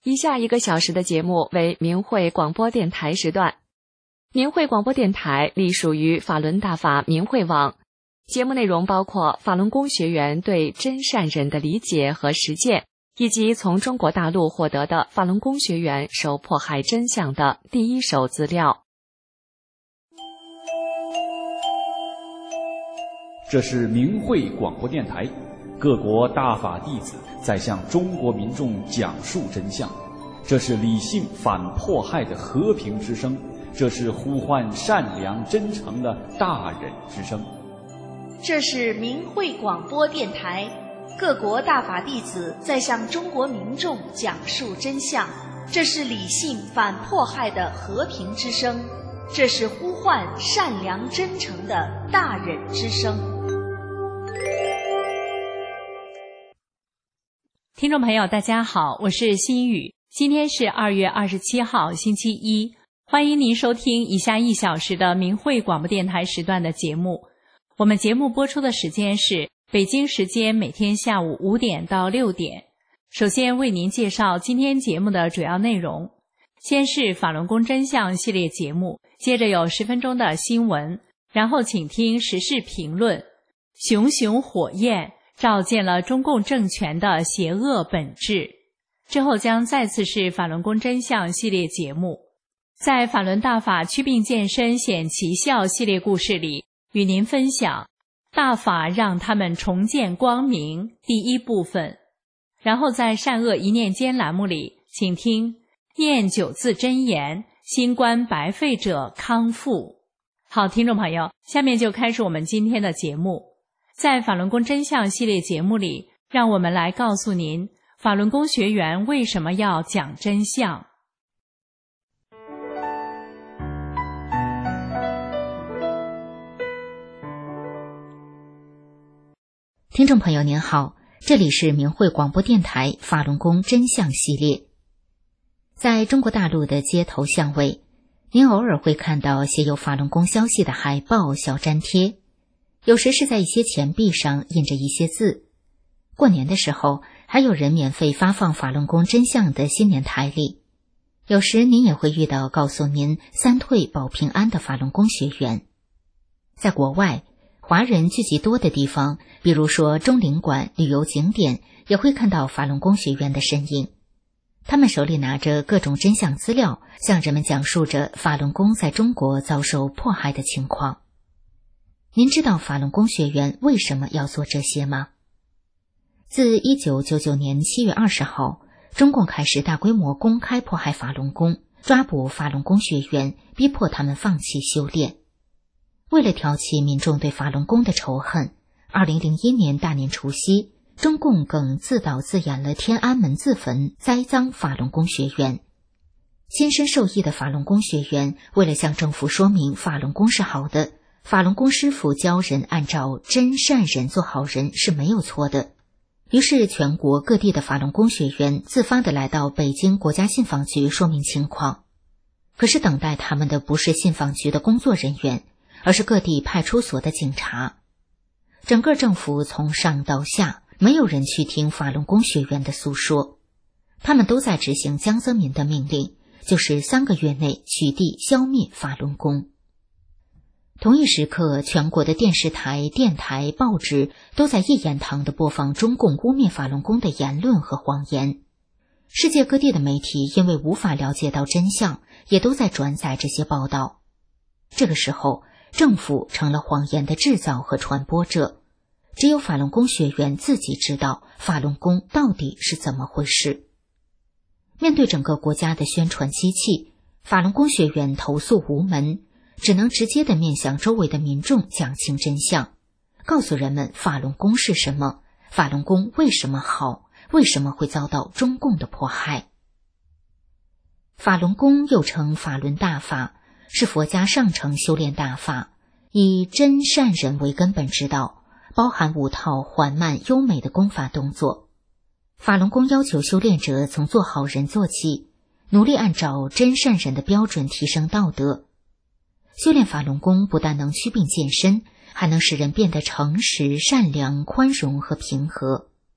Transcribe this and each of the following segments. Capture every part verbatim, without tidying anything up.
以下一个小时的节目为明慧广播电台时段。明慧广播电台隶属于法轮大法明慧网，节目内容包括法轮功学员对真善忍的理解和实践，以及从中国大陆获得的法轮功学员受迫害真相的第一手资料。 这是明慧广播电台，各国大法弟子在向中国民众讲述真相，这是理性反迫害的和平之声，这是呼唤善良真诚的大忍之声。 这是明慧广播电台，各国大法弟子在向中国民众讲述真相，这是理性反迫害的和平之声，这是呼唤善良真诚的大忍之声。 听众朋友大家好，我是心雨，今天是二月二十七号星期一，欢迎您收听以下一小时的明慧广播电台时段的节目。我们节目播出的时间是北京时间每天下午五点到六点。首先为您介绍今天节目的主要内容，先是法轮功真相系列节目，接着有十分钟的新闻，然后请听时事评论。熊熊火焰照见了中共政权的邪恶本质。之后将再次是法轮功真相系列节目。在法轮大法祛病健身显奇效系列故事里，与您分享大法让他们重见光明第一部分。然后在善恶一念间栏目里，请听念九字真言，新冠白肺者康复。好，听众朋友，下面就开始我们今天的节目。在法轮功真相系列节目里，让我们来告诉您法轮功学员为什么要讲真相。 听众朋友您好，这里是明慧广播电台法轮功真相系列。在中国大陆的街头巷尾，您偶尔会看到写有法轮功消息的海报、小粘贴，有时是在一些钱币上印着一些字。过年的时候，还有人免费发放法轮功真相的新年台历。有时您也会遇到告诉您三退保平安的法轮功学员。在国外，华人聚集多的地方，比如说中领馆、旅游景点，也会看到法轮功学员的身影。他们手里拿着各种真相资料，向人们讲述着法轮功在中国遭受迫害的情况。您知道法轮功学员为什么要做这些吗？自一九九九年七月二十号，中共开始大规模公开迫害法轮功，抓捕法轮功学员，逼迫他们放弃修炼。为了挑起民众对法轮功的仇恨，二零零一年大年除夕，中共更自导自演了天安门自焚，栽赃法轮功学员。亲身受益的法轮功学员为了向政府说明法轮功是好的，法轮功师傅教人按照真善忍做好人是没有错的。于是全国各地的法轮功学员自发地来到北京国家信访局说明情况。可是等待他们的不是信访局的工作人员，而是各地派出所的警察。整个政府从上到下，没有人去听法轮功学员的诉说，他们都在执行江泽民的命令，就是三个月内取缔消灭法轮功。同一时刻，全国的电视台、电台、报纸都在一言堂地播放中共污蔑法轮功的言论和谎言。世界各地的媒体因为无法了解到真相，也都在转载这些报道。这个时候，政府成了谎言的制造和传播者，只有法轮功学员自己知道法轮功到底是怎么回事。面对整个国家的宣传机器，法轮功学员投诉无门，只能直接地面向周围的民众讲清真相，告诉人们法轮功是什么，法轮功为什么好，为什么会遭到中共的迫害。法轮功又称法轮大法，是佛家上乘修炼大法，以真善忍为根本之道，包含五套缓慢优美的功法动作。法轮功要求修炼者从做好人做起，努力按照真善忍的标准提升道德。修炼法轮功不但能祛病健身，还能使人变得诚实、善良、宽容和平和。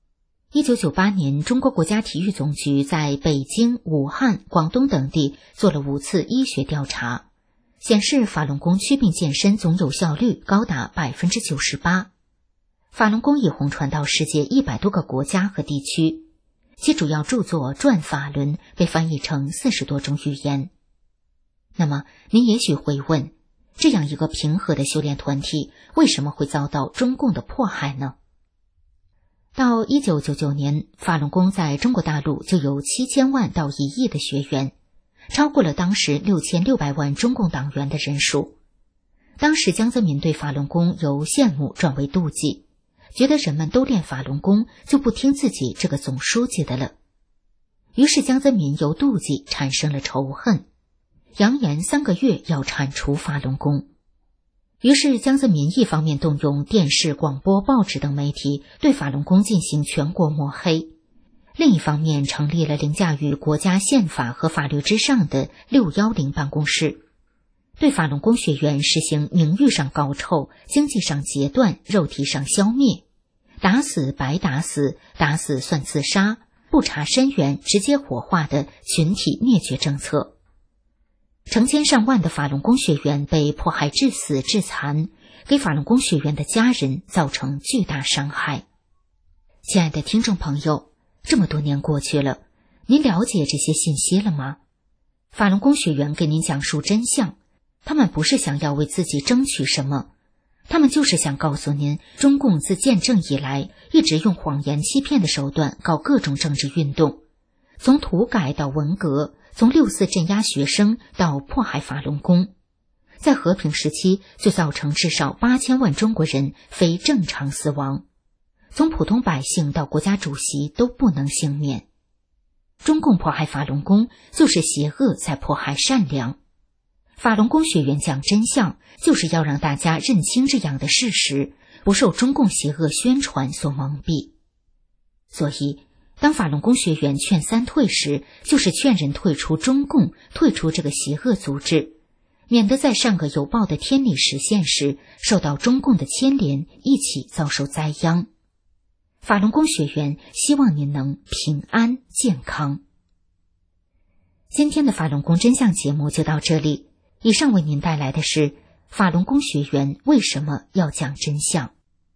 一九九八年，中国国家体育总局在北京、武汉、广东等地做了五次医学调查，显示法轮功祛病健身总有效率高达 百分之九十八。 法轮功已红传到世界一百多个国家和地区，其主要著作《转法轮》被翻译成四十多种语言。那么您也许会问，这样一个平和的修炼团体为什么会遭到中共的迫害呢？到一九九九年，法轮功在中国大陆就有七千万到一亿的学员，超过了当时六千六百万中共党员的人数。当时江泽民对法轮功由羡慕转为妒忌，觉得人们都练法轮功，就不听自己这个总书记的了。于是江泽民由妒忌产生了仇恨，扬言三个月要铲除法轮功。于是江泽民一方面动用电视、广播、报纸等媒体对法轮功进行全国抹黑，另一方面成立了凌驾于国家宪法和法律之上的六一零办公室，对法轮功学员实行名誉上搞臭、经济上截断、肉体上消灭，打死白打死，打死算自杀，不查身源直接火化的群体灭绝政策。成千上万的法轮功学员被迫害致死致残，给法轮功学员的家人造成巨大伤害。亲爱的听众朋友，这么多年过去了，您了解这些信息了吗？法轮功学员给您讲述真相，他们不是想要为自己争取什么，他们就是想告诉您，中共自建政以来一直用谎言欺骗的手段搞各种政治运动，从土改到文革，从六四镇压学生到迫害法轮功，在和平时期就造成至少八千万中国人非正常死亡，从普通百姓到国家主席都不能幸免。中共迫害法轮功，就是邪恶在迫害善良。法轮功学员讲真相，就是要让大家认清这样的事实，不受中共邪恶宣传所蒙蔽。所以当法轮功学员劝三退时，就是劝人退出中共，退出这个邪恶组织，免得在上个有报的天理实现时，受到中共的牵连，一起遭受灾殃。法轮功学员希望您能平安健康。今天的法轮功真相节目就到这里，以上为您带来的是法轮功学员为什么要讲真相。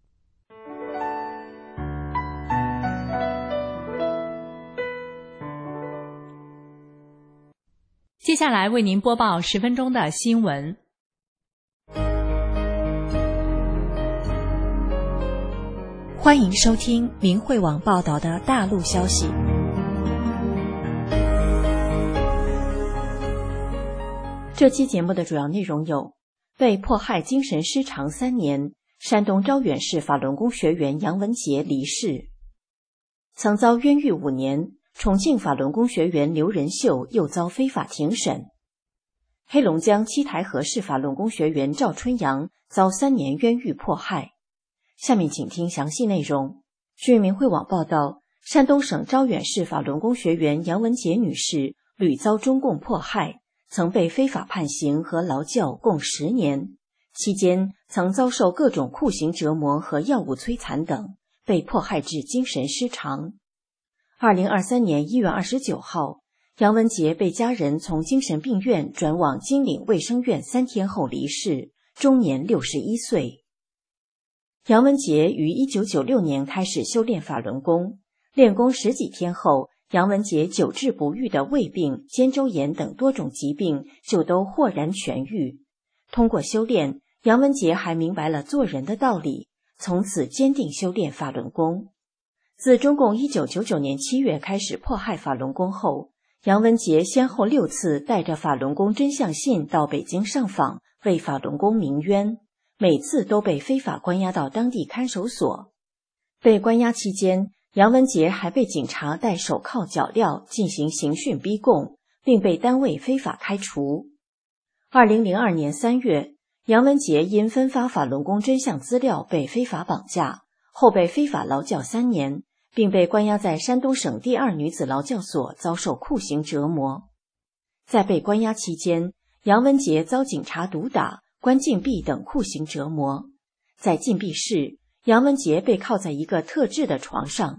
接下来为您播报十分钟的新闻。 欢迎收听明慧网报道的大陆消息。这期节目的主要内容有：被迫害精神失常三年，山东招远市法轮功学员杨文杰离世；曾遭冤狱五年，重庆法轮功学员刘仁秀又遭非法庭审；黑龙江七台河市法轮功学员赵春阳遭三年冤狱迫害。下面请听详细内容。据明慧网报道，山东省招远市法轮功学员杨文杰女士屡遭中共迫害，曾被非法判刑和劳教共十年，期间曾遭受各种酷刑折磨和药物摧残等，被迫害致精神失常。二零二三年一月二十九号，杨文杰被家人从精神病院转往金岭卫生院三天后离世，终年六十一岁。杨文杰于一九九六年开始修炼法轮功，练功十几天后，杨文杰久治不愈的胃病、肩周炎等多种疾病就都豁然痊愈。通过修炼，杨文杰还明白了做人的道理，从此坚定修炼法轮功。自中共一九九九年七月开始迫害法轮功后，杨文杰先后六次带着法轮功真相信到北京上访，为法轮功鸣冤，每次都被非法关押到当地看守所。被关押期间，杨文杰还被警察戴手铐脚镣进行刑讯逼供，并被单位非法开除。二零零二年三月，杨文杰因分发法轮功真相资料被非法绑架，后被非法劳教三年，并被关押在山东省第二女子劳教所，遭受酷刑折磨。在被关押期间，杨文杰遭警察毒打、关禁闭等酷刑折磨。在禁闭室，杨文杰被铐在一个特制的床上，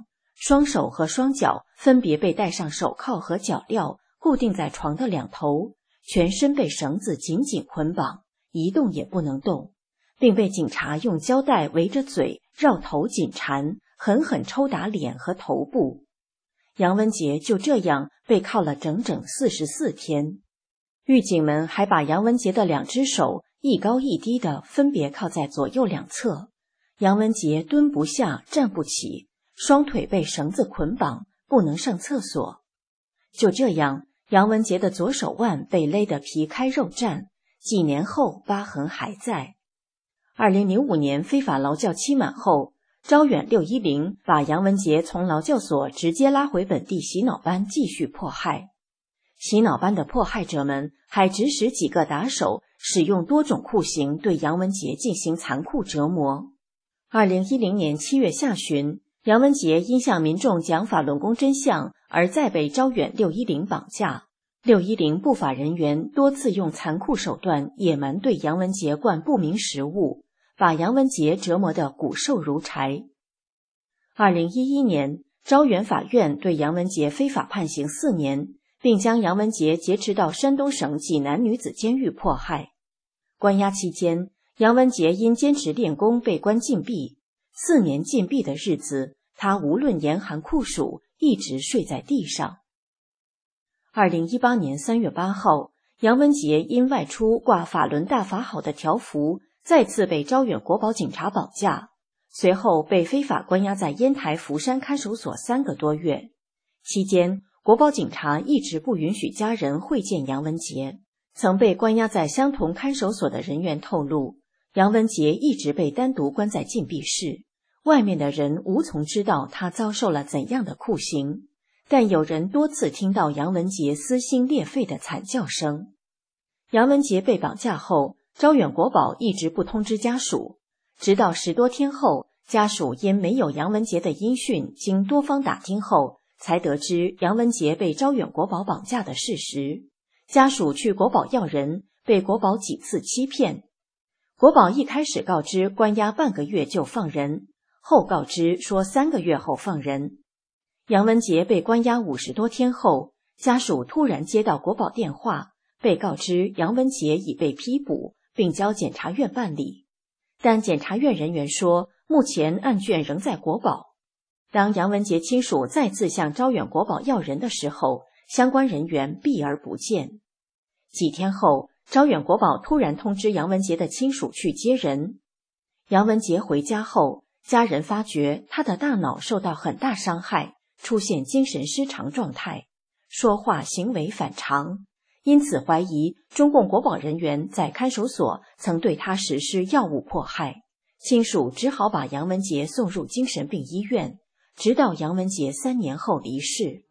双手和双脚分别被戴上手铐和脚镣，固定在床的两头，全身被绳子紧紧捆绑，一动也不能动，并被警察用胶带围着嘴，绕头紧缠，狠狠抽打脸和头部。杨文杰就这样被铐了整整四十四天。狱警们还把杨文杰的两只手一高一低的分别铐在左右两侧，杨文杰蹲不下，站不起，双腿被绳子捆绑，不能上厕所。就这样，杨文杰的左手腕被勒得皮开肉绽，几年后疤痕还在。二零零五年非法劳教期满后，招远六一零把杨文杰从劳教所直接拉回本地洗脑班继续迫害。洗脑班的迫害者们还指使几个打手使用多种酷刑对杨文杰进行残酷折磨。二零一零年七月下旬，杨文杰因向民众讲法轮功真相而再被招远六一零绑架。六一零不法人员多次用残酷手段野蛮对杨文杰灌不明食物，把杨文杰折磨得骨瘦如柴。二零一一年，招远法院对杨文杰非法判刑四年，并将杨文杰劫持到山东省济南女子监狱迫害。关押期间，杨文杰因坚持练功被关禁闭。四年禁闭的日子，他无论严寒酷暑，一直睡在地上。二零一八年三月八号，杨文杰因外出挂法轮大法好的条幅，再次被招远国保警察绑架，随后被非法关押在烟台福山看守所三个多月。期间，国保警察一直不允许家人会见杨文杰。曾被关押在相同看守所的人员透露，杨文杰一直被单独关在禁闭室，外面的人无从知道他遭受了怎样的酷刑，但有人多次听到杨文杰撕心裂肺的惨叫声。杨文杰被绑架后，招远国保一直不通知家属，直到十多天后，家属因没有杨文杰的音讯，经多方打听后，才得知杨文杰被招远国保绑架的事实。家属去国保要人，被国保几次欺骗。国保一开始告知关押半个月就放人，后告知说三个月后放人。杨文杰被关押五十多天后，家属突然接到国保电话，被告知杨文杰已被批捕，并交检察院办理。但检察院人员说，目前案卷仍在国保。当杨文杰亲属再次向招远国保要人的时候，相关人员避而不见。几天后，招远国保突然通知杨文杰的亲属去接人。杨文杰回家后，家人发觉他的大脑受到很大伤害，出现精神失常状态，说话行为反常，因此怀疑中共国保人员在看守所曾对他实施药物迫害。亲属只好把杨文杰送入精神病医院，直到杨文杰三年后离世。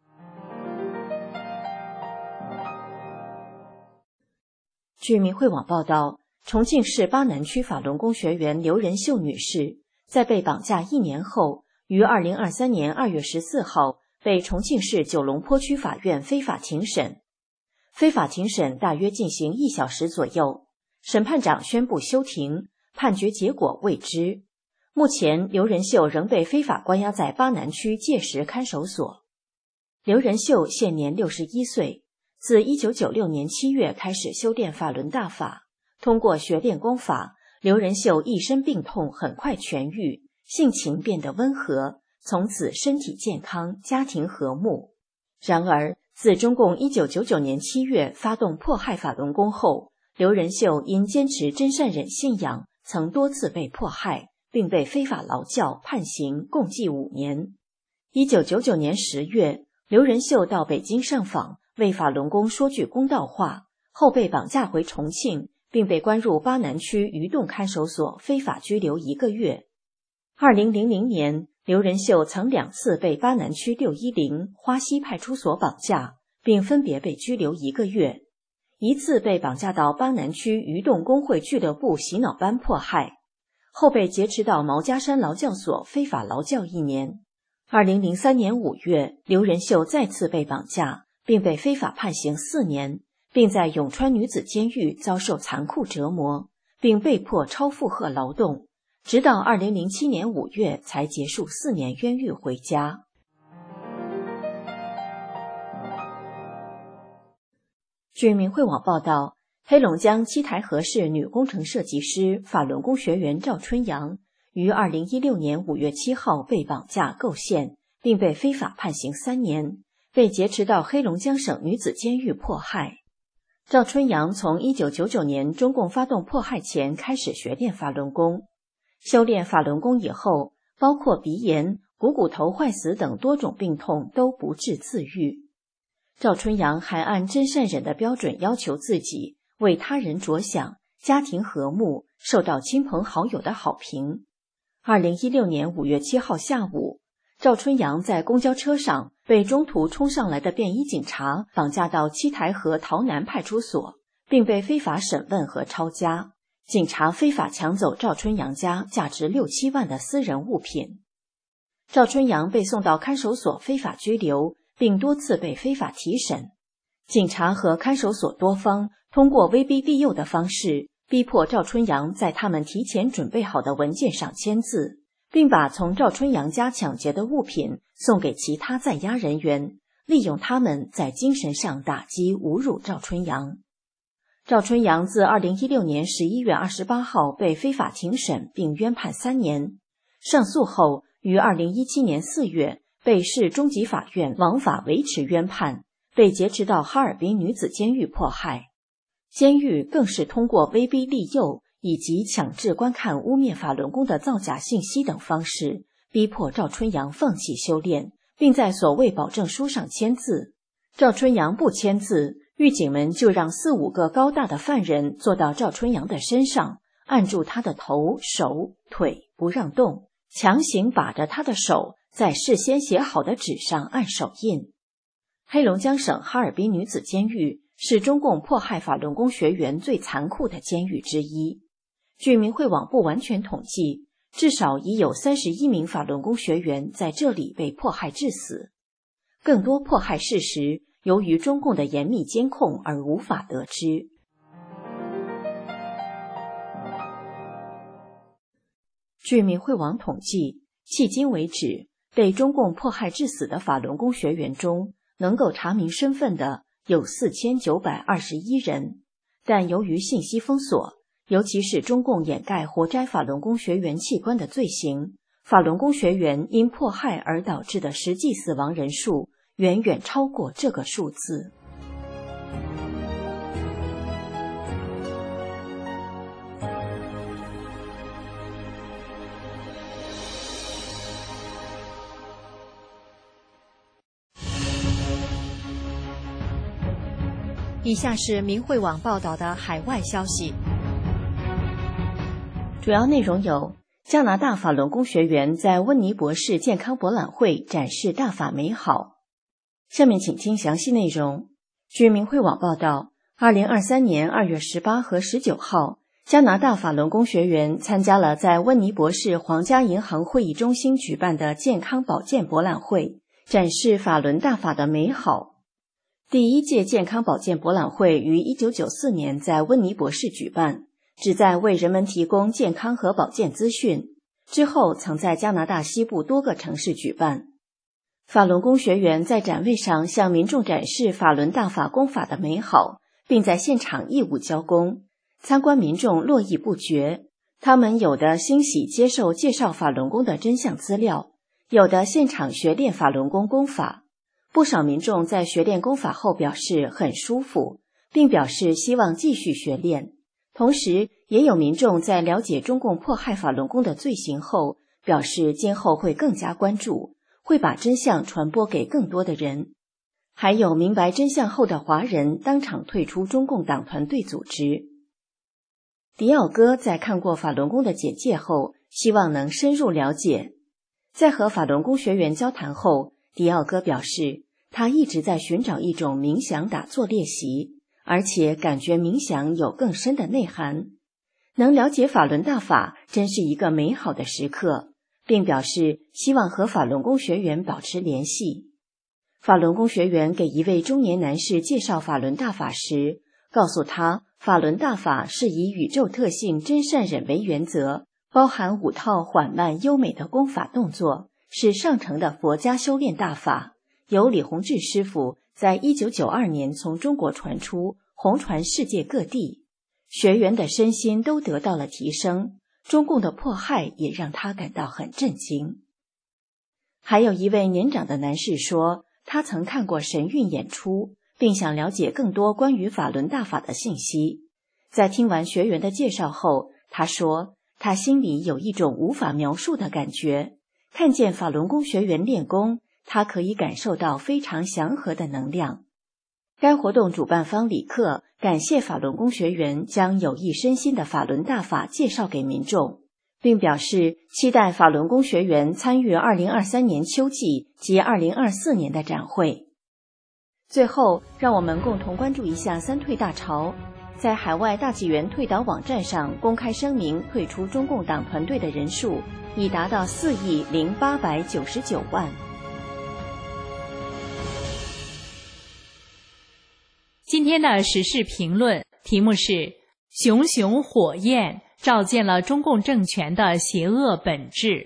据明慧网报道，重庆市巴南区法轮功学员刘仁秀女士在被绑架一年后，于二零二三年二月十四号被重庆市九龙坡区法院非法庭审。非法庭审大约进行一小时左右，审判长宣布休庭，判决结果未知。目前，刘仁秀仍被非法关押在巴南区界石看守所。刘仁秀现年六十一岁。自一九九六年七月开始修炼法轮大法，通过学练功法，刘仁秀一身病痛很快痊愈，性情变得温和，从此身体健康，家庭和睦。然而，自中共一九九九年七月发动迫害法轮功后，刘仁秀因坚持真善忍信仰，曾多次被迫害，并被非法劳教判刑，共计五年。一九九九年十月，刘仁秀到北京上访，为法轮功说句公道话，后被绑架回重庆，并被关入巴南区鱼洞看守所非法拘留一个月。二零零零年，刘仁秀曾两次被巴南区六一零花溪派出所绑架，并分别被拘留一个月。一次被绑架到巴南区鱼洞工会俱乐部洗脑班迫害，后被劫持到毛家山劳教所非法劳教一年。二零零三年五月，刘仁秀再次被绑架，并被非法判刑四年，并在永川女子监狱遭受残酷折磨，并被迫超负荷劳动，直到二零零七年五月才结束四年冤狱回家。 据明慧网报道，黑龙江七台河市女工程设计师法轮功学员赵春阳于二零一六年五月七号被绑架构陷，并被非法判刑三年，被劫持到黑龙江省女子监狱迫害。赵春阳从一九九九年中共发动迫害前开始学练法轮功，修炼法轮功以后，包括鼻炎、股骨头坏死等多种病痛都不治自愈。赵春阳还按真善忍的标准要求自己，为他人着想，家庭和睦，受到亲朋好友的好评。二零一六年五月七号下午，赵春阳在公交车上被中途冲上来的便衣警察绑架到七台河洮南派出所，并被非法审问和抄家。警察非法抢走赵春阳家价值六七万的私人物品。赵春阳被送到看守所非法拘留，并多次被非法提审。警察和看守所多方通过威逼利诱的方式，逼迫赵春阳在他们提前准备好的文件上签字，并把从赵春阳家抢劫的物品送给其他在押人员，利用他们在精神上打击侮辱赵春阳。赵春阳自二零一六年十一月二十八号被非法庭审并冤判三年，上诉后于二零一七年四月被市中级法院枉法维持冤判，被劫持到哈尔滨女子监狱迫害。监狱更是通过威逼利诱以及强制观看污蔑法轮功的造假信息等方式，逼迫赵春阳放弃修炼，并在所谓保证书上签字。赵春阳不签字，狱警们就让四五个高大的犯人坐到赵春阳的身上，按住他的头、手、腿不让动，强行把着他的手在事先写好的纸上按手印。黑龙江省哈尔滨女子监狱是中共迫害法轮功学员最残酷的监狱之一。据明慧网不完全统计，至少已有三十一名法轮功学员在这里被迫害致死。更多迫害事实由于中共的严密监控而无法得知。据明慧网统计，迄今为止，被中共迫害致死的法轮功学员中，能够查明身份的有四千九百二十一人，但由于信息封锁，尤其是中共掩盖活摘法轮功学员器官的罪行，法轮功学员因迫害而导致的实际死亡人数远远超过这个数字。 以下是明慧网报道的海外消息， 主要内容有：加拿大法轮功学员在温尼伯市健康博览会展示大法美好。下面请听详细内容。据明慧网报道，二零二三年二月十八和十九号，加拿大法轮功学员参加了在温尼伯市皇家银行会议中心举办的健康保健博览会，展示法轮大法的美好。第一届健康保健博览会于一九九四年在温尼伯市举办，旨在为人们提供健康和保健资讯。之后曾在加拿大西部多个城市举办。法轮功学员在展位上向民众展示法轮大法功法的美好，并在现场义务教功，参观民众络绎不绝。他们有的欣喜接受介绍法轮功的真相资料，有的现场学练法轮功功法。不少民众在学练功法后表示很舒服，并表示希望继续学练。同时，也有民众在了解中共迫害法轮功的罪行后，表示今后会更加关注，会把真相传播给更多的人。还有明白真相后的华人当场退出中共党团队组织。迪奥哥在看过法轮功的简介后，希望能深入了解。在和法轮功学员交谈后，迪奥哥表示，他一直在寻找一种冥想打坐练习，而且感觉冥想有更深的内涵。能了解法轮大法真是一个美好的时刻，并表示希望和法轮功学员保持联系。法轮功学员给一位中年男士介绍法轮大法时，告诉他法轮大法是以宇宙特性真善忍为原则，包含五套缓慢优美的功法动作，是上乘的佛家修炼大法，由李洪志师傅在一九九二年从中国传出， 红传世界各地，学员的身心都得到了提升，中共的迫害也让他感到很震惊。还有一位年长的男士说，他曾看过神韵演出，并想了解更多关于法轮大法的信息。在听完学员的介绍后，他说他心里有一种无法描述的感觉，看见法轮功学员练功，他可以感受到非常祥和的能量。该活动主办方李克感谢法轮功学员将有益身心的法轮大法介绍给民众，并表示期待法轮功学员参与二零二三年秋季及二零二四年的展会。最后，让我们共同关注一下三退大潮。在海外大纪元退党网站上公开声明退出中共党团队的人数已达到四亿零八百九十九万。 今天的时事评论题目是“熊熊火焰照见了中共政权的邪恶本质”。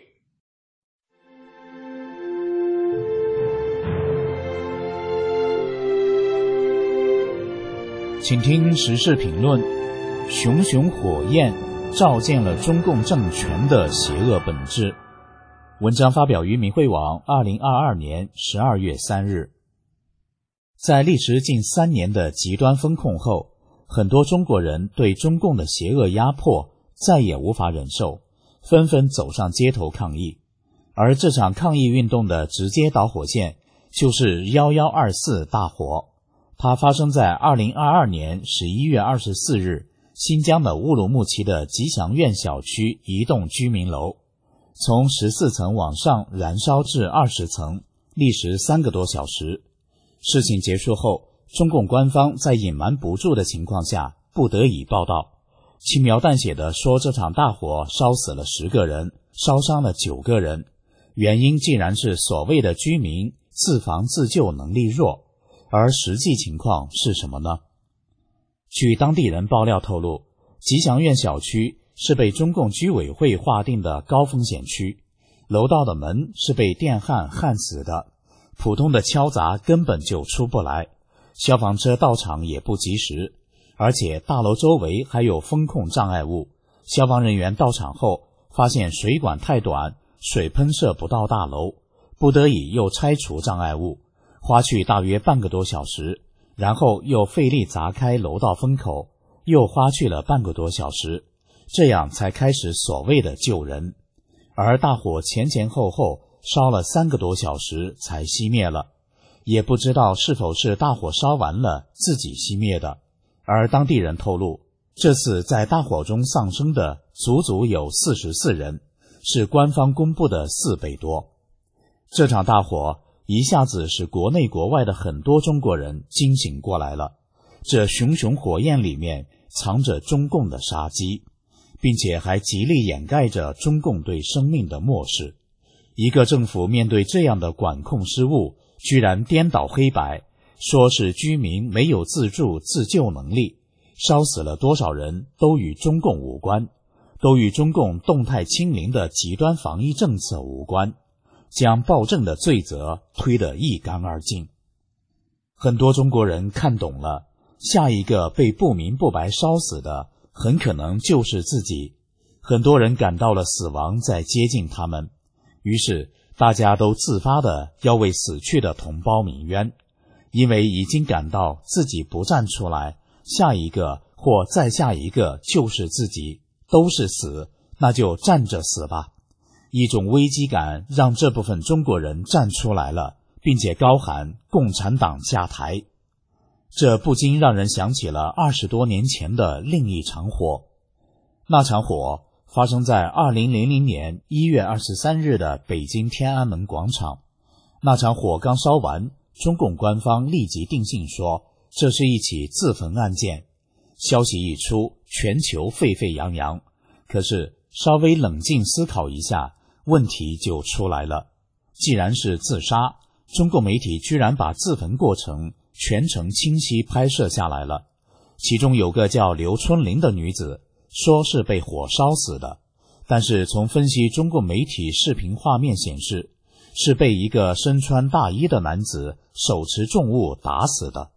请听时事评论：熊熊火焰照见了中共政权的邪恶本质。文章发表于民汇网，二零二二年十二月三日。在历时近三年的极端封控后，很多中国人对中共的邪恶压迫再也无法忍受，纷纷走上街头抗议。而这场抗议运动的直接导火线就是一一二四大火。它发生在二零二二年十一月二十四日，新疆的乌鲁木齐的吉祥苑小区一栋居民楼，从十四层往上燃烧至二十层，历时三个多小时。事情结束后，中共官方在隐瞒不住的情况下，不得已报道，轻描淡写地说这场大火烧死了十个人，烧伤了九个人，原因竟然是所谓的居民自防自救能力弱。而实际情况是什么呢？据当地人爆料透露，吉祥苑小区是被中共居委会划定的高风险区，楼道的门是被电焊焊死的，普通的敲砸根本就出不来，消防车到场也不及时，而且大楼周围还有风控障碍物，消防人员到场后发现水管太短，水喷射不到大楼，不得已又拆除障碍物，花去大约半个多小时，然后又费力砸开楼道风口，又花去了半个多小时，这样才开始所谓的救人。而大火前前后后烧了三个多小时才熄灭了，也不知道是否是大火烧完了自己熄灭的。而当地人透露，这次在大火中丧生的足足有四十四人，是官方公布的四倍多。这场大火一下子使国内国外的很多中国人惊醒过来了，这熊熊火焰里面藏着中共的杀机，并且还极力掩盖着中共对生命的漠视。一个政府面对这样的管控失误，居然颠倒黑白，说是居民没有自助自救能力，烧死了多少人都与中共无关，都与中共动态清零的极端防疫政策无关，将暴政的罪责推得一干二净。很多中国人看懂了，下一个被不明不白烧死的很可能就是自己。很多人感到了死亡在接近他们，于是大家都自发的要为死去的同胞鸣冤，因为已经感到自己不站出来，下一个或再下一个就是自己，都是死，那就站着死吧。一种危机感让这部分中国人站出来了，并且高喊共产党下台。这不禁让人想起了二十多年前的另一场火。那场火发生在二零零零年一月二十三日的北京天安门广场。那场火刚烧完，中共官方立即定性说这是一起自焚案件。消息一出，全球沸沸扬扬。可是稍微冷静思考一下，问题就出来了。既然是自杀，中共媒体居然把自焚过程全程清晰拍摄下来了。其中有个叫刘春玲的女子说是被火烧死的，但是从分析中共媒体视频画面显示，是被一个身穿大衣的男子手持重物打死的。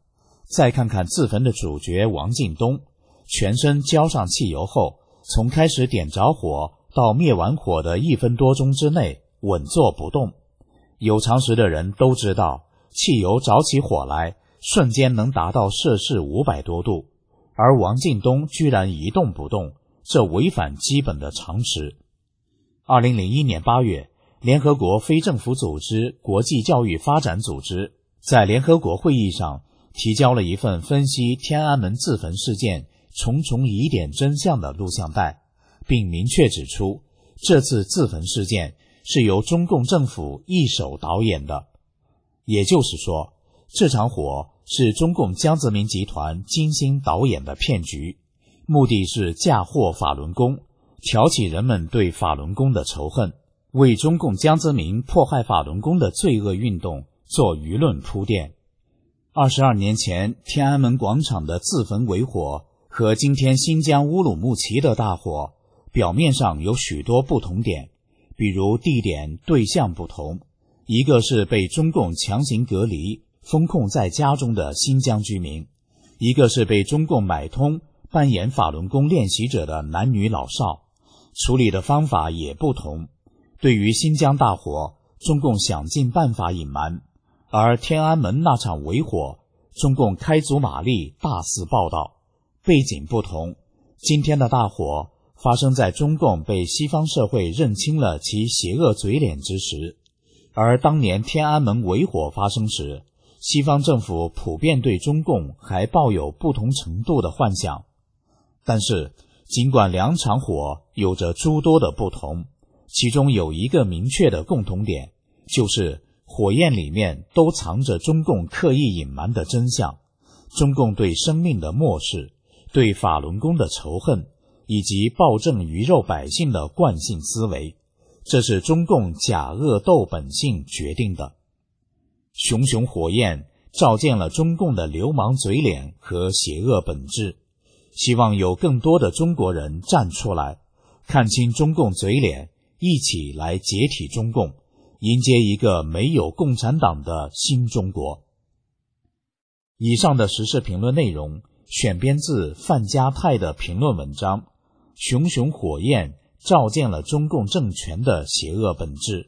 再看看自焚的主角王进东，全身浇上汽油后，从开始点着火到灭完火的一分多钟之内稳坐不动。有常识的人都知道，汽油着起火来瞬间能达到摄氏五百多度，而王进东居然一动不动，这违反基本的常识。二零零一年八月，联合国非政府组织国际教育发展组织在联合国会议上提交了一份分析天安门自焚事件重重疑点真相的录像带，并明确指出，这次自焚事件是由中共政府一手导演的。也就是说，这场火是中共江泽民集团精心导演的骗局，目的是嫁祸法轮功，挑起人们对法轮功的仇恨，为中共江泽民迫害法轮功的罪恶运动做舆论铺垫。二十二年前天安门广场的自焚围火和今天新疆乌鲁木齐的大火表面上有许多不同点，比如地点、对象不同，一个是被中共强行隔离封控在家中的新疆居民，一个是被中共买通扮演法轮功练习者的男女老少，处理的方法也不同。对于新疆大火，中共想尽办法隐瞒，而天安门那场围火，中共开足马力大肆报道。背景不同，今天的大火发生在中共被西方社会认清了其邪恶嘴脸之时，而当年天安门围火发生时，西方政府普遍对中共还抱有不同程度的幻想。但是尽管两场火有着诸多的不同，其中有一个明确的共同点，就是火焰里面都藏着中共刻意隐瞒的真相，中共对生命的漠视，对法轮功的仇恨，以及暴政鱼肉百姓的惯性思维，这是中共假恶斗本性决定的。熊熊火焰照见了中共的流氓嘴脸和邪恶本质，希望有更多的中国人站出来，看清中共嘴脸，一起来解体中共，迎接一个没有共产党的新中国。以上的时事评论内容选编自范家泰的评论文章《熊熊火焰照见了中共政权的邪恶本质》。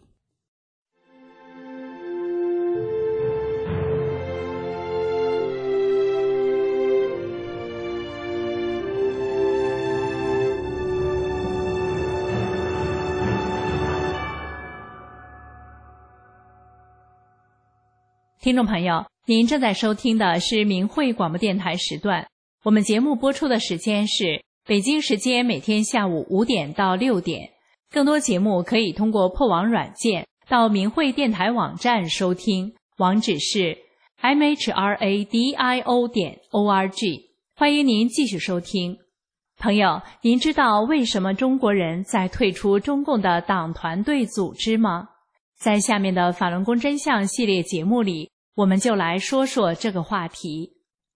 听众朋友，您正在收听的是明慧广播电台时段，我们节目播出的时间是北京时间每天下午五点到六点。更多节目可以通过破网软件到明慧电台网站收听，网址是 m h r a d i o 点 o r g。 欢迎您继续收听。朋友，您知道为什么中国人在退出中共的党团队组织吗？在下面的法轮功真相系列节目里，我们就来说说这个话题。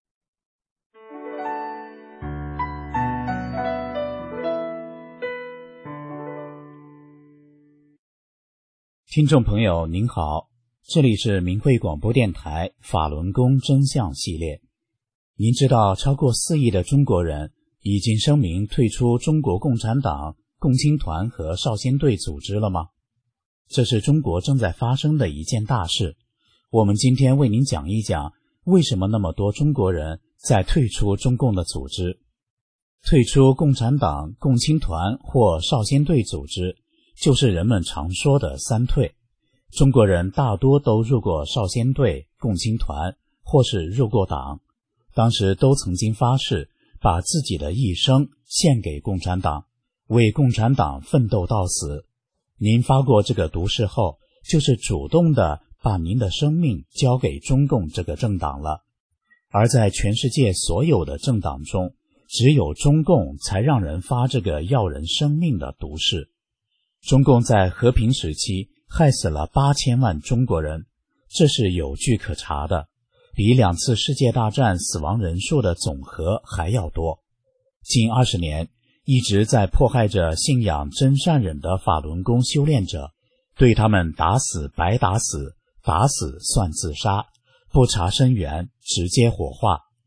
听众朋友您好，这里是明慧广播电台法轮功真相系列。您知道超过四亿的中国人已经声明退出中国共产党、共青团和少先队组织了吗？这是中国正在发生的一件大事。我们今天为您讲一讲，为什么那么多中国人在退出中共的组织。退出共产党、共青团或少先队组织，就是人们常说的三退。中国人大多都入过少先队、共青团，或是入过党，当时都曾经发誓把自己的一生献给共产党，为共产党奋斗到死。您发过这个毒誓后，就是主动的把您的生命交给中共这个政党了。而在全世界所有的政党中，只有中共才让人发这个要人生命的毒誓。中共在和平时期害死了八千万中国人，这是有据可查的，比两次世界大战死亡人数的总和还要多。近二十年一直在迫害着信仰真善忍的法轮功修炼者，对他们打死白打死，打死算自杀，不查生源，直接火化。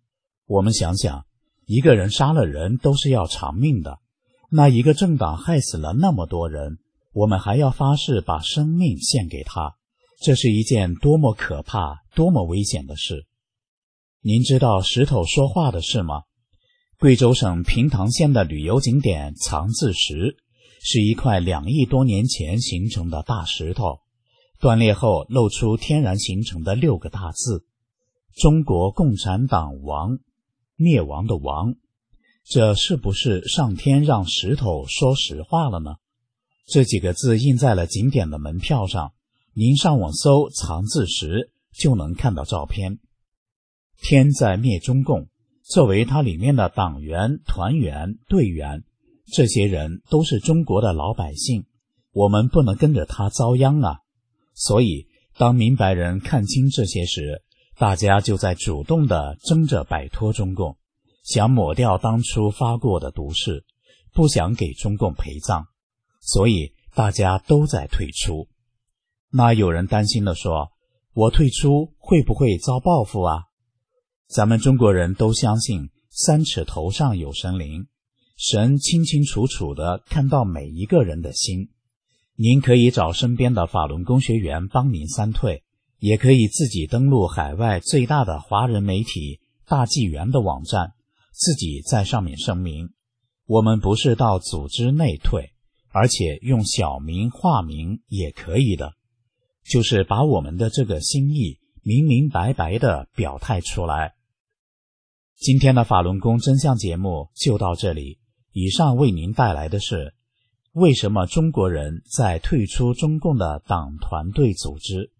我们想想，一个人杀了人都是要偿命的，那一个政党害死了那么多人，我们还要发誓把生命献给他，这是一件多么可怕、多么危险的事。您知道石头说话的事吗？贵州省平塘县的旅游景点藏字石，是一块两亿多年前形成的大石头，断裂后露出天然形成的六个大字：中国共产党亡，灭亡的亡。这是不是上天让石头说实话了呢？这几个字印在了景点的门票上，您上网搜藏字石就能看到照片。天在灭中共，作为它里面的党员、团员、队员，这些人都是中国的老百姓，我们不能跟着他遭殃啊。所以当明白人看清这些时，大家就在主动地争着摆脱中共，想抹掉当初发过的毒誓，不想给中共陪葬，所以大家都在退出。那有人担心地说，我退出会不会遭报复啊？咱们中国人都相信三尺头上有神灵，神清清楚楚地看到每一个人的心。您可以找身边的法轮功学员帮您三退，也可以自己登录海外最大的华人媒体大纪元的网站，自己在上面声明，我们不是到组织内退，而且用小名化名也可以的，就是把我们的这个心意明明白白地表态出来。今天的法轮功真相节目就到这里，以上为您带来的是为什么中国人在退出中共的党团队组织。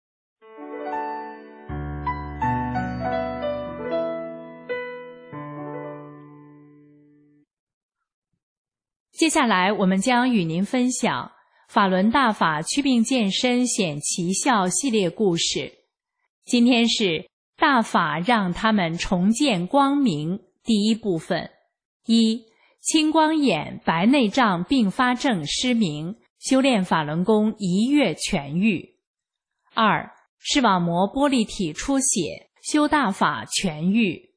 接下来我们将与您分享法轮大法祛病健身显奇效系列故事。今天是大法让他们重见光明第一部分。一、青光眼白内障并发症失明，修炼法轮功一月痊愈。二、视网膜玻璃体出血，修大法痊愈。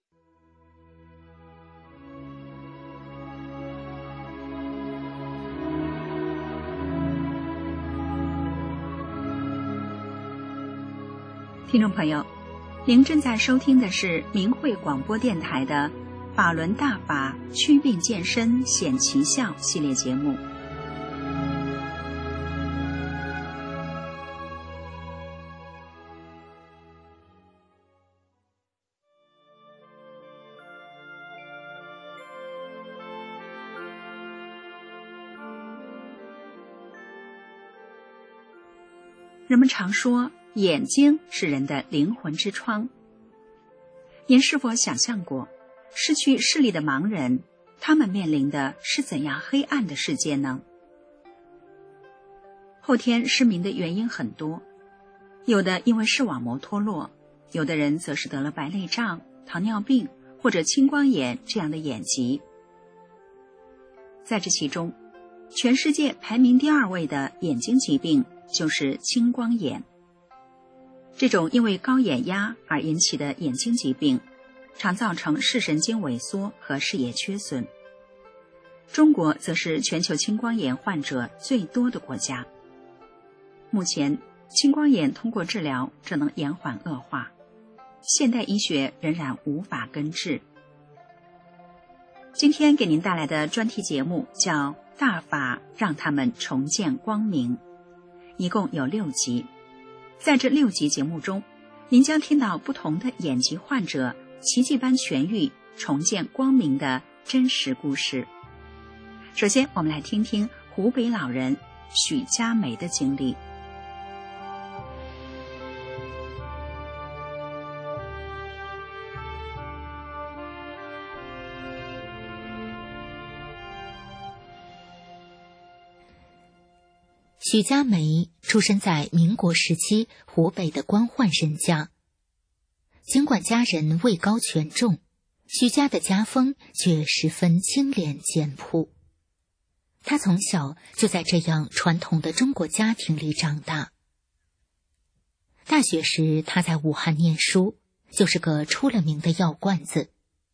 听众朋友，您正在收听的是明慧广播电台的法轮大法祛病健身显奇效系列节目。人们常说眼睛是人的灵魂之窗。您是否想象过，失去视力的盲人，他们面临的是怎样黑暗的世界呢？后天失明的原因很多，有的因为视网膜脱落，有的人则是得了白内障、糖尿病或者青光眼这样的眼疾。在这其中，全世界排名第二位的眼睛疾病就是青光眼。这种因为高眼压而引起的眼睛疾病，常造成视神经萎缩和视野缺损。中国则是全球青光眼患者最多的国家。目前，青光眼通过治疗只能延缓恶化，现代医学仍然无法根治。今天给您带来的专题节目叫《大法让他们重见光明》，一共有六集。在这六集节目中，您将听到不同的眼疾患者奇迹般痊愈、重见光明的真实故事。首先，我们来听听湖北老人许佳梅的经历。 许佳梅出生在民国时期湖北的官宦人家，尽管家人位高权重，许家的家风却十分清廉简朴。他从小就在这样传统的中国家庭里长大。大学时他在武汉念书，就是个出了名的药罐子，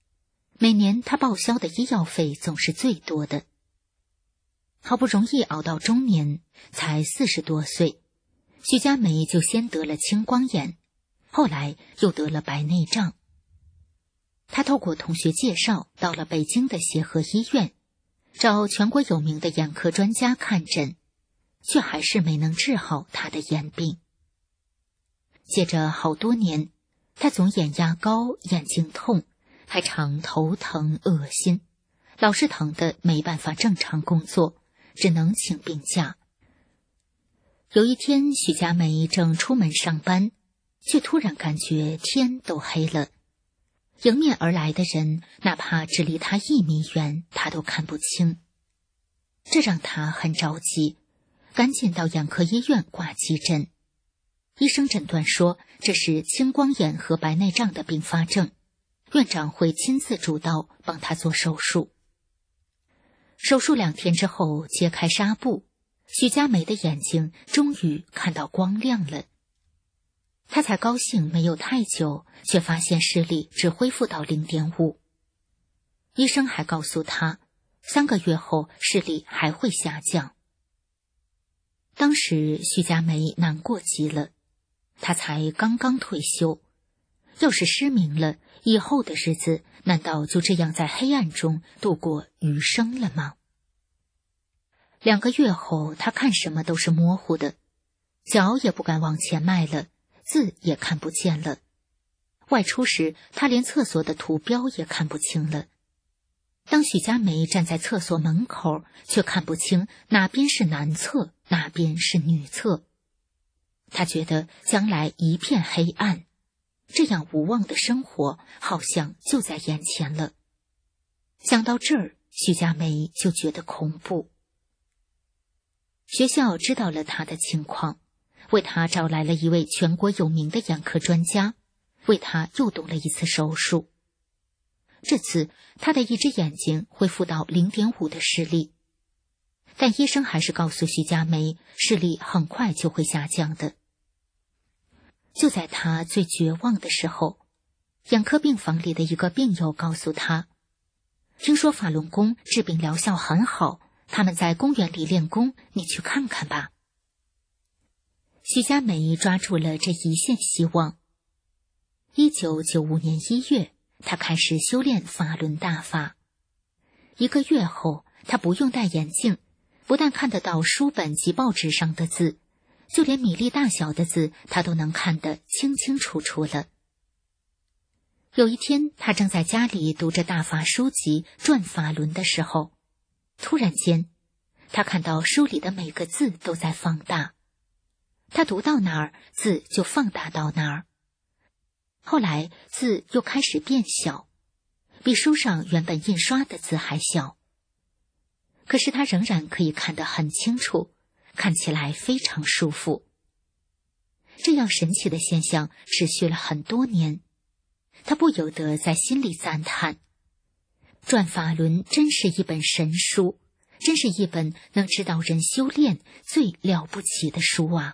每年他报销的医药费总是最多的。好不容易熬到中年，才四十多岁，徐佳梅就先得了青光眼，后来又得了白内障。她透过同学介绍，到了北京的协和医院，找全国有名的眼科专家看诊，却还是没能治好她的眼病。接着好多年，她总眼压高，眼睛痛，还常头疼恶心，老是疼得没办法正常工作，只能请病假。有一天，徐佳梅正出门上班，却突然感觉天都黑了。迎面而来的人，哪怕只离他一米远，他都看不清。这让他很着急，赶紧到眼科医院挂急诊。医生诊断说，这是青光眼和白内障的并发症，院长会亲自主刀帮他做手术。手术两天之后，揭开纱布，徐佳梅的眼睛终于看到光亮了。他才高兴没有太久，却发现视力只恢复到 零点五。 医生还告诉他，三个月后视力还会下降。当时徐佳梅难过极了，她才刚刚退休，要是失明了，以后的日子难道就这样在黑暗中度过余生了吗？两个月后，她看什么都是模糊的，脚也不敢往前迈了，字也看不见了。外出时，她连厕所的图标也看不清了。当许佳梅站在厕所门口，却看不清哪边是男厕，哪边是女厕。她觉得将来一片黑暗，这样无望的生活好像就在眼前了。想到这儿，许佳梅就觉得恐怖。学校知道了她的情况，为她找来了一位全国有名的眼科专家，为她又动了一次手术。这次她的一只眼睛恢复到 零点五 的视力，但医生还是告诉徐佳梅，视力很快就会下降的。就在她最绝望的时候，眼科病房里的一个病友告诉她，听说法轮功治病疗效很好，他们在公园里练功，你去看看吧。徐佳梅抓住了这一线希望。一九九五年一月，她开始修炼法轮大法。一个月后，她不用戴眼镜，不但看得到书本及报纸上的字，就连米粒大小的字，她都能看得清清楚楚了。有一天，她正在家里读着大法书籍《转法轮》的时候，突然间，她看到书里的每个字都在放大。他读到哪儿，字就放大到哪儿。后来字又开始变小，比书上原本印刷的字还小。可是他仍然可以看得很清楚，看起来非常舒服。这样神奇的现象持续了很多年，他不由得在心里赞叹：转法轮真是一本神书，真是一本能指导人修炼最了不起的书啊！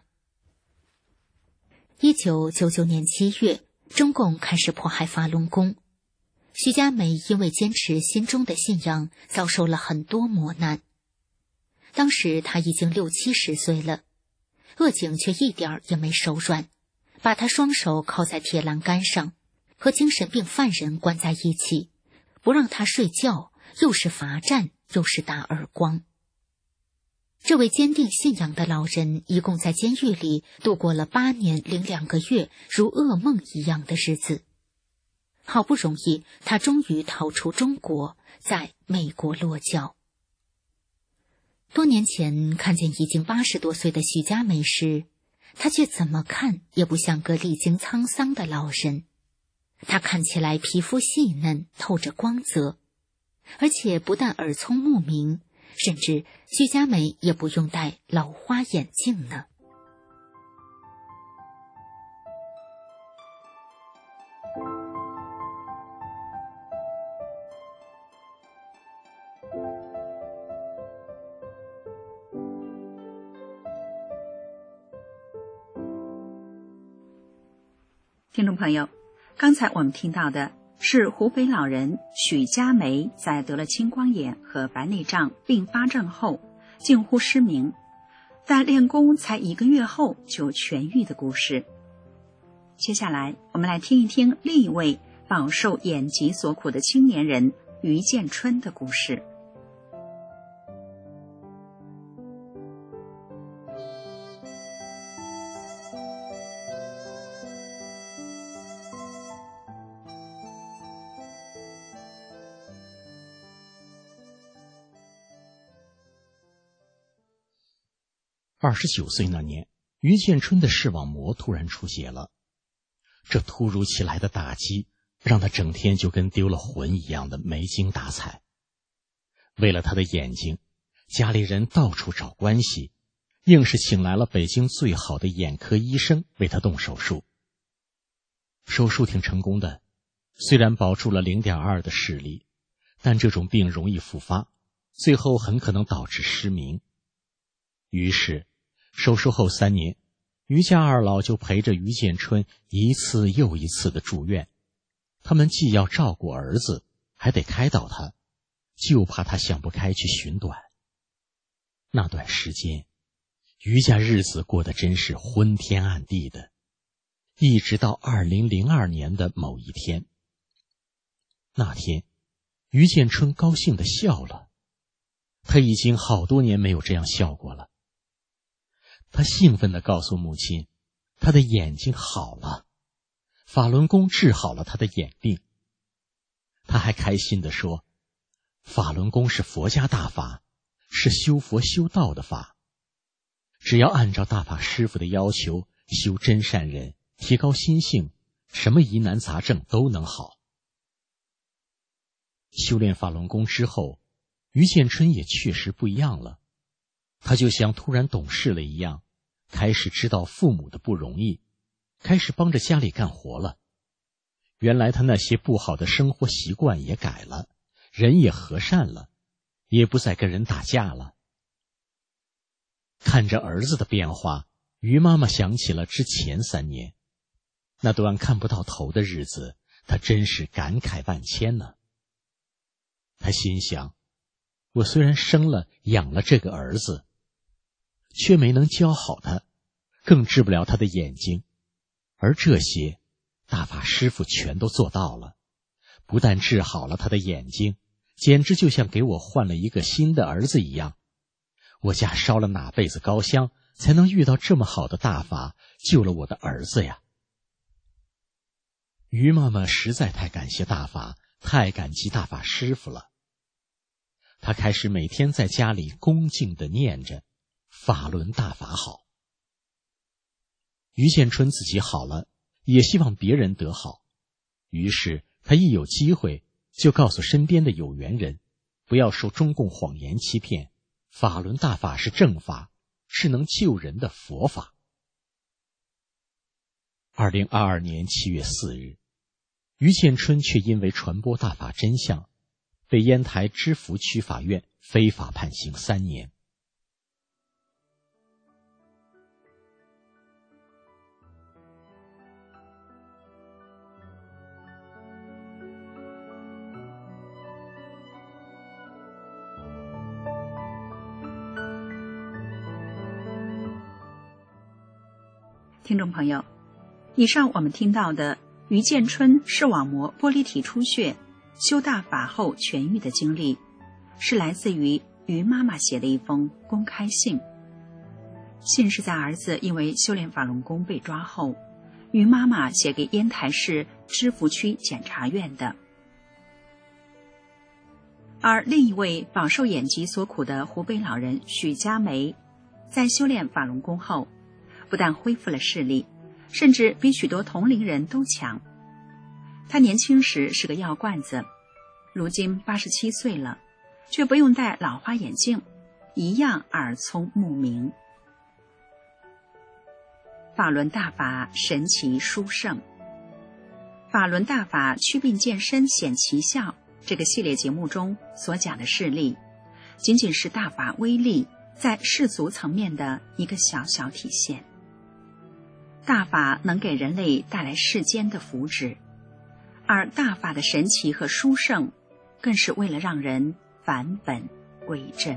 一九九九年七月，中共开始迫害法轮功。徐佳梅因为坚持心中的信仰，遭受了很多磨难。当时她已经六七十岁了，恶警却一点儿也没手软，把她双手铐在铁栏杆上，和精神病犯人关在一起，不让她睡觉，又是罚站，又是打耳光。这位坚定信仰的老人一共在监狱里度过了八年零两个月，如噩梦一样的日子。好不容易，他终于逃出中国，在美国落脚。多年前看见已经八十多岁的徐佳梅时，他却怎么看也不像个历经沧桑的老人。他看起来皮肤细嫩，透着光泽，而且不但耳聪目明，甚至徐佳梅也不用戴老花眼镜呢。 听众朋友，刚才我们听到的是湖北老人许家梅在得了青光眼和白内障并发症后近乎失明，但练功才一个月后就痊愈的故事。接下来我们来听一听另一位饱受眼疾所苦的青年人于建春的故事。 二十九岁那年，于建春的视网膜突然出血了。这突如其来的打击让他整天就跟丢了魂一样的没精打采。为了他的眼睛，家里人到处找关系，硬是请来了北京最好的眼科医生为他动手术。手术挺成功的，虽然保住了 零点二 的视力，但这种病容易复发，最后很可能导致失明。于是手术后三年，于家二老就陪着于建春一次又一次的住院。他们既要照顾儿子，还得开导他，就怕他想不开去寻短。那段时间，于家日子过得真是昏天暗地的，一直到二零零二年的某一天。那天，于建春高兴地笑了，他已经好多年没有这样笑过了。他兴奋地告诉母亲，他的眼睛好了，法轮功治好了他的眼病。他还开心地说，法轮功是佛家大法，是修佛修道的法，只要按照大法师父的要求修真善忍，提高心性，什么疑难杂症都能好。修炼法轮功之后，于建春也确实不一样了，他就像突然懂事了一样，开始知道父母的不容易，开始帮着家里干活了。原来他那些不好的生活习惯也改了，人也和善了，也不再跟人打架了。看着儿子的变化，于妈妈想起了之前三年，那段看不到头的日子，她真是感慨万千呢。她心想，我虽然生了养了这个儿子，却没能教好他，更治不了他的眼睛，而这些大法师父全都做到了，不但治好了他的眼睛，简直就像给我换了一个新的儿子一样。我家烧了哪辈子高香，才能遇到这么好的大法，救了我的儿子呀。于妈妈实在太感谢大法，太感激大法师父了。她开始每天在家里恭敬地念着法轮大法好。于建春自己好了，也希望别人得好，于是他一有机会就告诉身边的有缘人，不要受中共谎言欺骗，法轮大法是正法，是能救人的佛法。二零二二年七月四日，于建春却因为传播大法真相，被烟台知福区法院非法判刑三年。 听众朋友，以上我们听到的于建春视网膜玻璃体出血修大法后痊愈的经历，是来自于于妈妈写的一封公开信。信是在儿子因为修炼法轮功被抓后，于妈妈写给烟台市知福区检察院的。而另一位饱受眼疾所苦的湖北老人许家梅，在修炼法轮功后，不但恢复了视力，甚至比许多同龄人都强。他年轻时是个药罐子，如今八十七岁了，却不用戴老花眼镜，一样耳聪目明。法轮大法神奇殊胜，法轮大法祛病健身显奇效这个系列节目中所讲的事例，仅仅是大法威力在世俗层面的一个小小体现。大法能给人类带来世间的福祉， 而大法的神奇和殊胜，更是为了让人返本归真。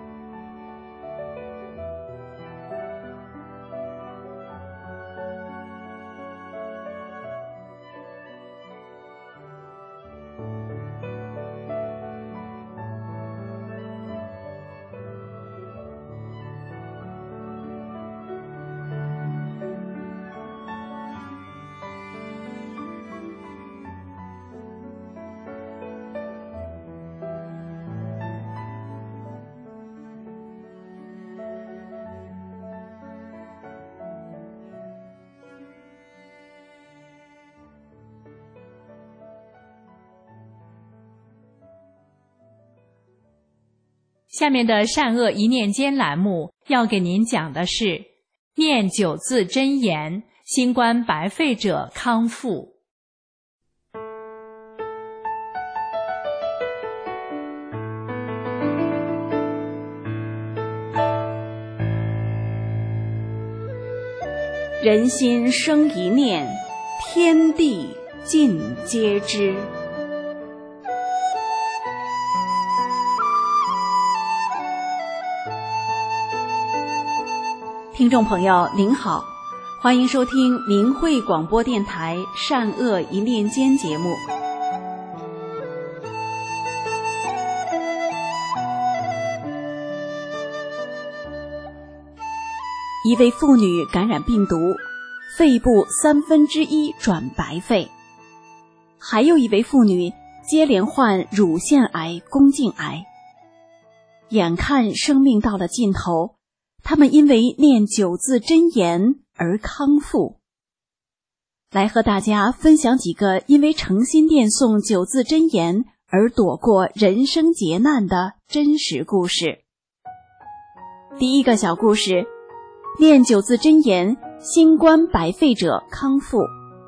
下面的善恶一念间栏目要给您讲的是念九字真言，新冠白肺者康复。 人心生一念，天地尽皆知。听众朋友您好，欢迎收听明慧广播电台善恶一念间节目。一位妇女感染病毒，肺部三分之一转白肺。还有一位妇女接连患乳腺癌、宫颈癌。眼看生命到了尽头，他们因为念九字真言而康复。来和大家分享几个因为诚心念诵九字真言而躲过人生劫难的真实故事。第一个小故事，念九字真言，新冠白肺者康复。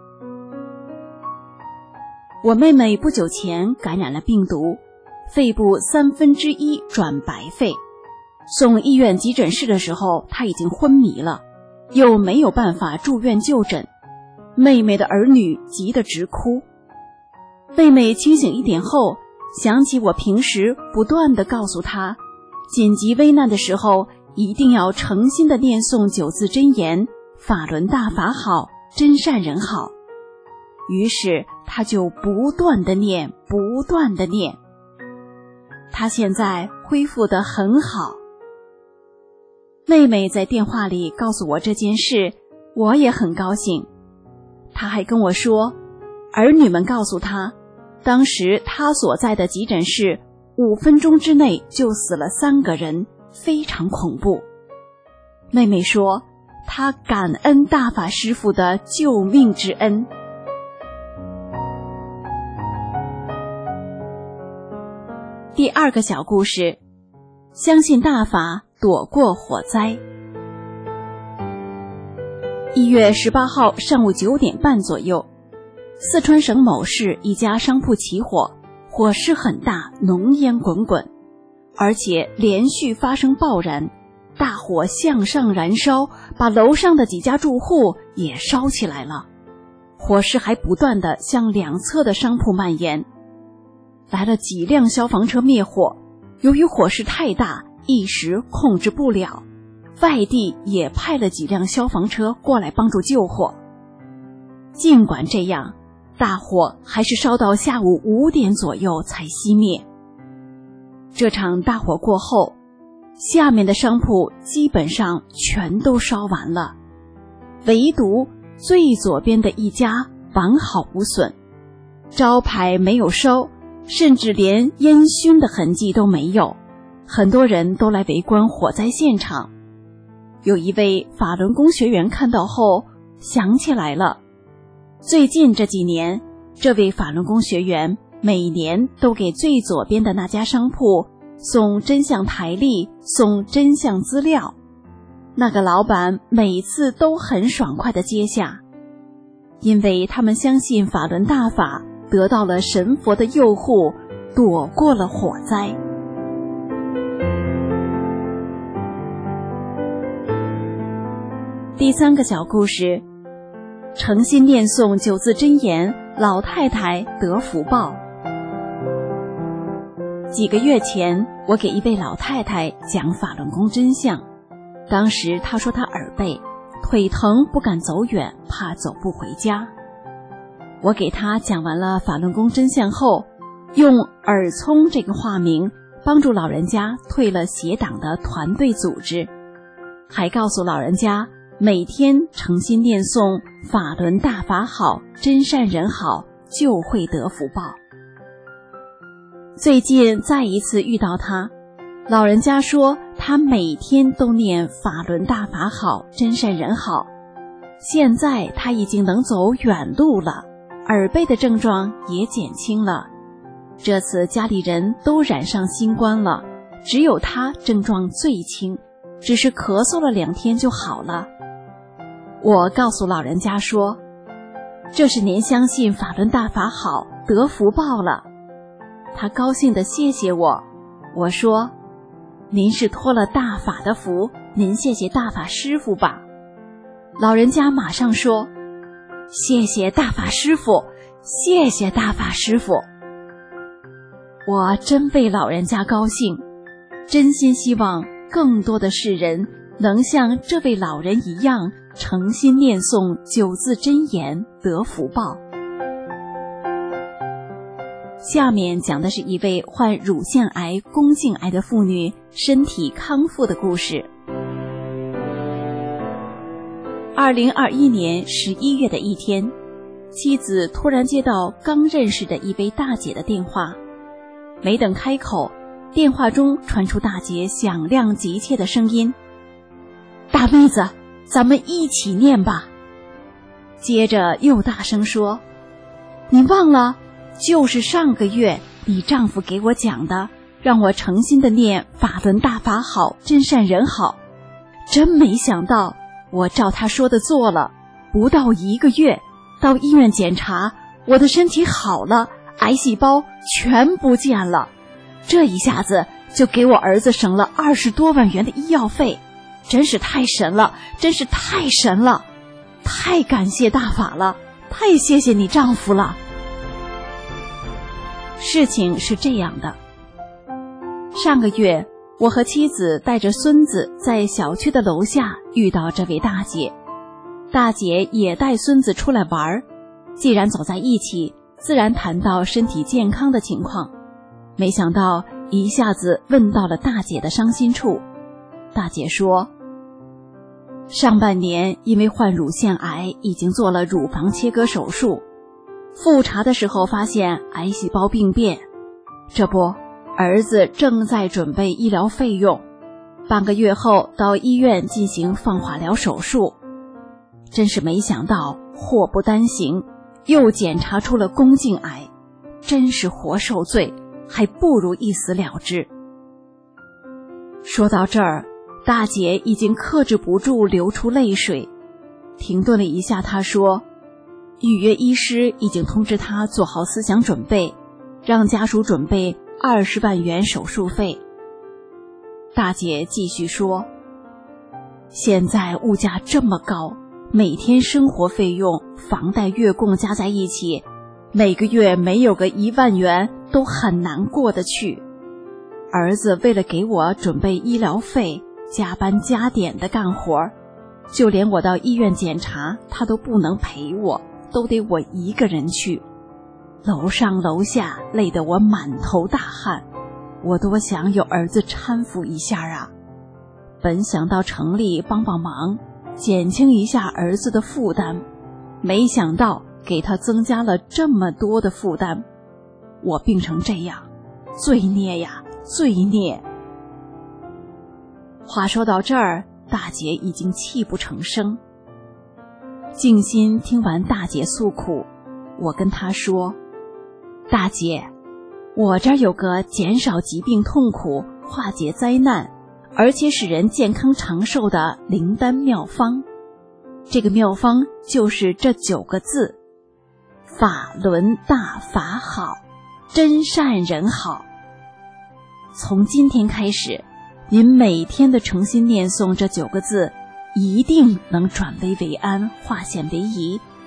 我妹妹不久前感染了病毒，肺部三分之一转白肺。送医院急诊室的时候，她已经昏迷了，又没有办法住院就诊。妹妹的儿女急得直哭。妹妹清醒一点后，想起我平时不断地告诉她，紧急危难的时候一定要诚心地念诵九字真言，法轮大法好，真善人好。于是她就不断地念，不断地念。她现在恢复得很好。妹妹在电话里告诉我这件事，我也很高兴。她还跟我说，儿女们告诉她，当时她所在的急诊室五分钟之内就死了三个人，非常恐怖。妹妹说，她感恩大法师父的救命之恩。第二个小故事，相信大法，躲过火灾。一月十八号上午九点半左右，四川省某市一家商铺起火，火势很大，浓烟滚滚，而且连续发生爆燃，大火向上燃烧，把楼上的几家住户也烧起来了。火势还不断地向两侧的商铺蔓延。来了几辆消防车灭火，由于火势太大，一时控制不了，外地也派了几辆消防车过来帮助救火。尽管这样，大火还是烧到下午五点左右才熄灭。这场大火过后，下面的商铺基本上全都烧完了，唯独最左边的一家完好无损，招牌没有烧，甚至连烟熏的痕迹都没有。很多人都来围观火灾现场。有一位法轮功学员看到后想起来了，最近这几年，这位法轮功学员每年都给最左边的那家商铺送真相台历，送真相资料。那个老板每次都很爽快地接下，因为他们相信法轮大法得到了神佛的佑护，躲过了火灾。第三个小故事，诚心念诵九字真言， 老太太得福报。几个月前，我给一位老太太讲法轮功真相，当时她说她耳背，腿疼不敢走远，怕走不回家。我给她讲完了法轮功真相后，用耳聪这个化名帮助老人家退了邪党的团队组织，还告诉老人家每天诚心念诵法轮大法好，真善人好，就会得福报。最近再一次遇到他，老人家说他每天都念法轮大法好，真善人好。现在他已经能走远路了，耳背的症状也减轻了。这次家里人都染上新冠了，只有他症状最轻，只是咳嗽了两天就好了。我告诉老人家说，这是您相信法轮大法好，得福报了。他高兴地谢谢我，我说，您是托了大法的福，您谢谢大法师父吧。老人家马上说，谢谢大法师父，谢谢大法师父。我真为老人家高兴，真心希望更多的世人能像这位老人一样诚心念诵九字真言，得福报。下面讲的是一位患乳腺癌、宫颈癌的妇女身体康复的故事。二零二一年十一月的一天，妻子突然接到刚认识的一位大姐的电话，没等开口，电话中传出大姐响亮急切的声音，大妹子，咱们一起念吧。接着又大声说，你忘了，就是上个月你丈夫给我讲的，让我诚心的念法轮大法好，真善人好。真没想到我照他说的做了，不到一个月，到医院检查，我的身体好了，癌细胞全不见了。这一下子就给我儿子省了二十多万元的医药费，真是太神了，真是太神了，太感谢大法了，太谢谢你丈夫了。事情是这样的，上个月我和妻子带着孙子在小区的楼下遇到这位大姐，大姐也带孙子出来玩，既然走在一起，自然谈到身体健康的情况。没想到一下子问到了大姐的伤心处。大姐说，上半年因为患乳腺癌，已经做了乳房切割手术，复查的时候发现癌细胞病变，这不，儿子正在准备医疗费用，半个月后到医院进行放化疗手术。真是没想到祸不单行，又检查出了宫颈癌，真是活受罪，还不如一死了之。说到这儿，大姐已经克制不住流出泪水，停顿了一下，她说，预约医师已经通知她做好思想准备，让家属准备二十万元手术费。大姐继续说，现在物价这么高，每天生活费用、房贷、月供加在一起，每个月没有个一万元都很难过得去。儿子为了给我准备医疗费，加班加点的干活，就连我到医院检查他都不能陪我，都得我一个人去。楼上楼下累得我满头大汗，我多想有儿子搀扶一下啊。本想到城里帮帮忙，减轻一下儿子的负担，没想到给他增加了这么多的负担。我病成这样，罪孽呀，罪孽。话说到这儿，大姐已经泣不成声。静心听完大姐诉苦，我跟她说，大姐，我这儿有个减少疾病痛苦、化解灾难，而且使人健康长寿的灵丹妙方。这个妙方就是这九个字，法轮大法好，真善人好。从今天开始，您每天的诚心念诵这九个字，一定能转危为安，化险为夷，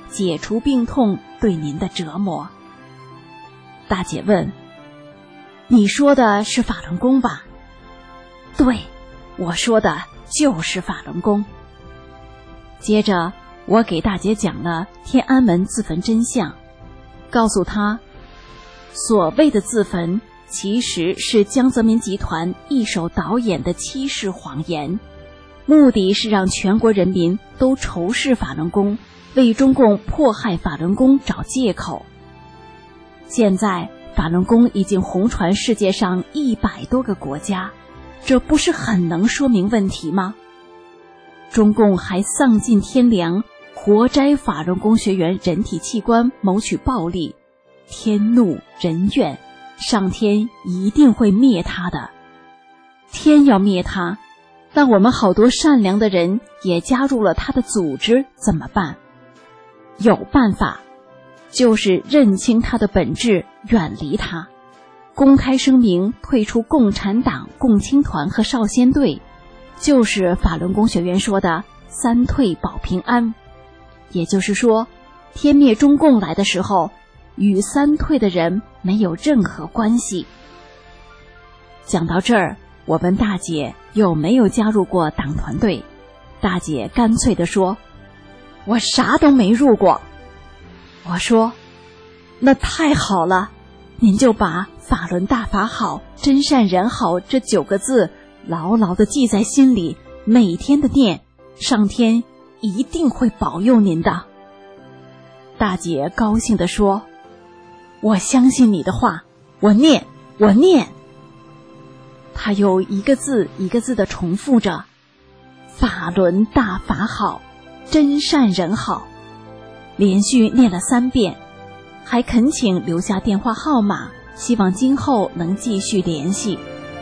解除病痛对您的折磨。大姐问：你说的是法轮功吧？对，我说的就是法轮功。接着我给大姐讲了天安门自焚真相，告诉她所谓的自焚其实是江泽民集团一手导演的欺世谎言，目的是让全国人民都仇视法轮功，为中共迫害法轮功找借口。现在法轮功已经红传世界上一百多个国家，这不是很能说明问题吗？中共还丧尽天良，活摘法轮功学员人体器官谋取暴利，天怒人怨，上天一定会灭他的。天要灭他，但我们好多善良的人也加入了他的组织，怎么办？有办法，就是认清他的本质，远离他，公开声明退出共产党、共青团和少先队，就是法轮功学员说的三退保平安。也就是说，天灭中共来的时候，与三退的人没有任何关系。讲到这儿，我问大姐有没有加入过党团队，大姐干脆地说：我啥都没入过。我说：那太好了，您就把法轮大法好，真善人好这九个字牢牢地记在心里，每天的念，上天一定会保佑您的。大姐高兴地说：我相信你的话，我念，我念。她又一个字一个字地重复着：法轮大法好，真善人好，连续念了三遍，还恳请留下电话号码，希望今后能继续联系。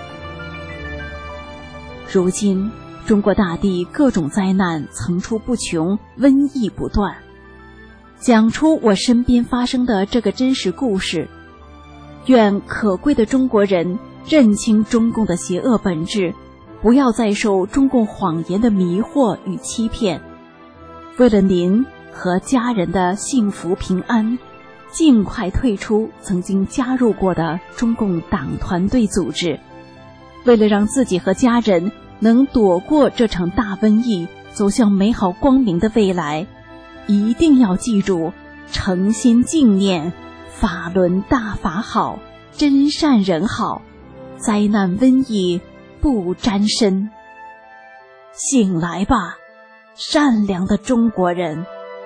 如今中国大地各种灾难层出不穷，瘟疫不断。讲出我身边发生的这个真实故事，愿可贵的中国人认清中共的邪恶本质，不要再受中共谎言的迷惑与欺骗。为了您和家人的幸福平安，尽快退出曾经加入过的中共党团队组织。为了让自己和家人能躲过这场大瘟疫，走向美好光明的未来，一定要记住，诚心敬念法轮大法好，真善人好，灾难瘟疫不沾身。醒来吧，善良的中国人。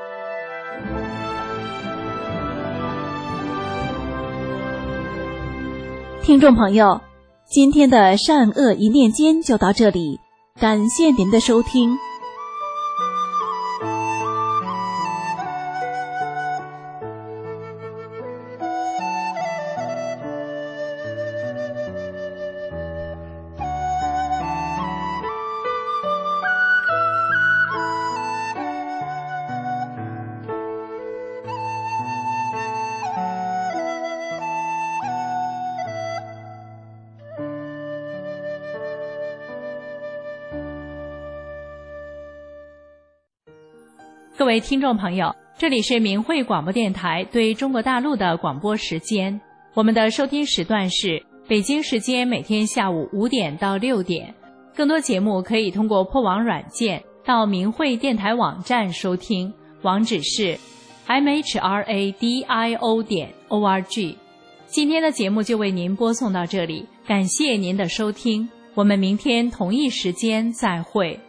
听众朋友，今天的善恶一念间就到这里，感谢您的收听。 各位听众朋友，这里是明慧广播电台对中国大陆的广播时间，我们的收听时段是北京时间每天下午五点到六点。更多节目可以通过破网软件到明慧电台网站收听，网址是 m h r a d i o 点 o r g。 今天的节目就为您播送到这里，感谢您的收听，我们明天同一时间再会。